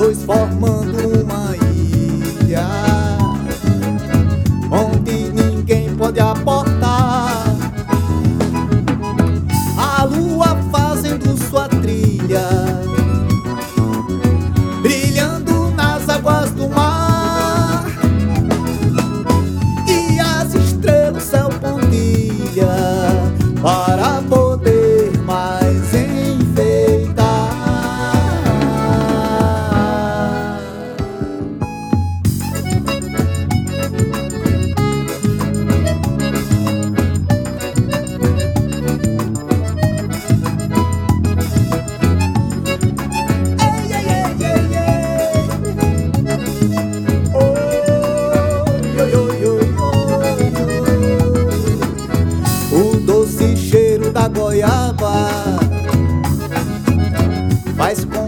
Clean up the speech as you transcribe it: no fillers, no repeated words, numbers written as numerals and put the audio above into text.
dois formando uma ilha onde ninguém pode aportar. A lua fazendo sua trilha, brilhando nas águas do mar, e as estrelas céu pontilha para poder mais enfeitar. O doce cheiro da goiaba faz